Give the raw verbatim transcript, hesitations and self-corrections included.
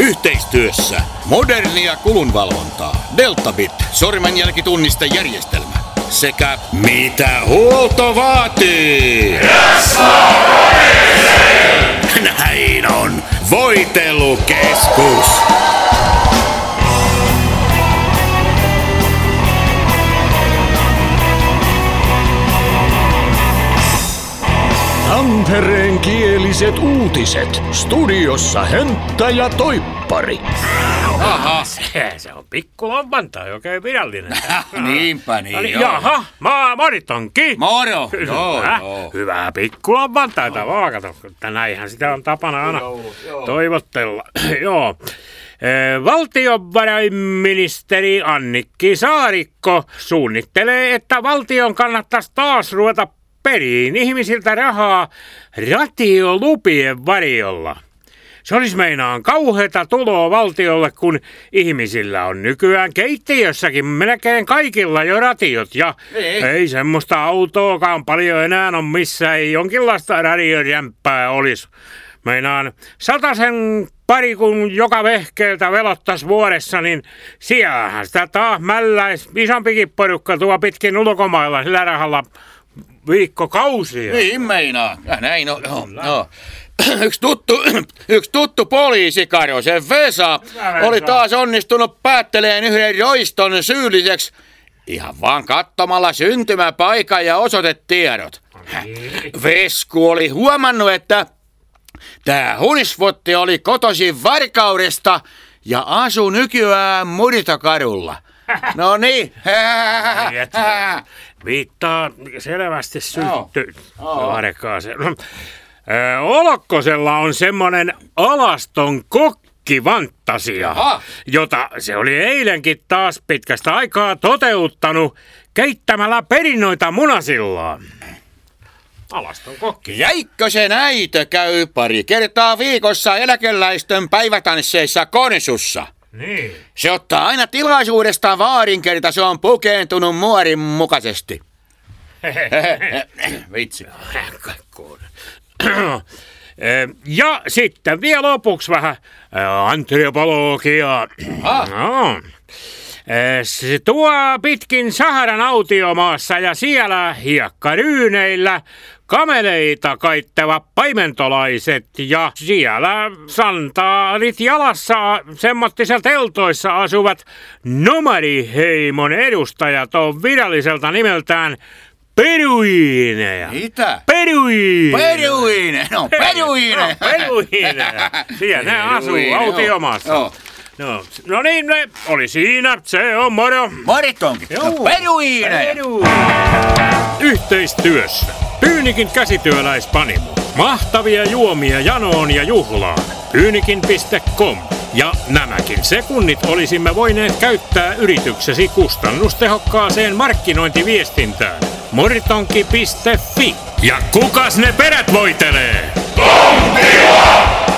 Yhteistyössä modernia kulunvalvontaa, Deltabit, sormenjälkitunnistajärjestelmä sekä mitä huolto vaatii. Näin on, Voitelukeskus. Tampereen kieliset uutiset. Studiossa Hönttä ja Toippari. Aha, se, se on pikkulompantaa, oikein virallinen. Niinpä niin, Eli, joo. jaha, mä moritonki. Moro, Hyvä, joo, joo. hyvää pikkulompantaita vaan, kato. Näinhän sitä on tapana aina toivotella. Joo. Eh, Valtiovarainministeri Annikki Saarikko suunnittelee, että valtion kannattaisi taas ruveta periin ihmisiltä rahaa ratiolupien varjolla. Se olisi meinaan kauheata tuloa valtiolle, kun ihmisillä on nykyään keittiössäkin melkein kaikilla jo ratiot. Ja ei, ei semmoista autoakaan paljon enää on, missä ei jonkinlaista radiojämppää olisi. Meinaan satasen pari, kun joka vehkeeltä velottais vuodessa, niin siellähän sitä taas mälläis isompikin porukka tuo pitkin ulkomailla sillä rahalla viikkokausia. Niin meinaa. Ja näin on. Joo, joo. Yksi tuttu, yksi tuttu poliisikaro, se Vesa, oli taas onnistunut päätteleen yhden roiston syylliseksi ihan vaan katsomalla syntymäpaikan ja osoitetiedot. Vesku oli huomannut, että tää hunisvotti oli kotoisin Varkaudesta ja asuu nykyään Murtokadulla. No niin. Viittaa selvästi synty. Varkaa se. Olokkosella on semmonen alaston kokkifantasia, Aha. jota se oli eilenkin taas pitkästä aikaa toteuttanut keittämällä perinoita munasillaan. Alaston kokki. Jäikkö se näitä käy pari kertaa viikossa eläkeläisten päivätansseissa Konsussa? Niin. Se ottaa aina tilaisuudesta vaarin, kerta se on pukeentunut muorin mukaisesti. Vitsi. Ja sitten vielä lopuksi vähän antropologiaa. No. Se tuo pitkin Saharan autiomaassa ja siellä hiekkaryyneillä kameleita kaittavat paimentolaiset ja siellä santaalit jalassa semmoittisella teltoissa asuvat nomadiheimon edustajat on viralliselta nimeltään peruiineja. Mitä? Peruiineja. Peruiine, no peruiine. No, peruiineja. Siellä ne asuu autiomaassa. Joo. No, no niin, ne oli siinä. Se on moro. Moritonkin. No, peruiine. Peru. Yhteistyössä Pyynikin käsityöläispanimo. Mahtavia juomia janoon ja juhlaan. Pyynikin piste com. Ja nämäkin sekunnit olisimme voineet käyttää yrityksesi kustannustehokkaaseen markkinointiviestintään. Moritonki piste fi. Ja kukas ne perät voitelee? Tontila!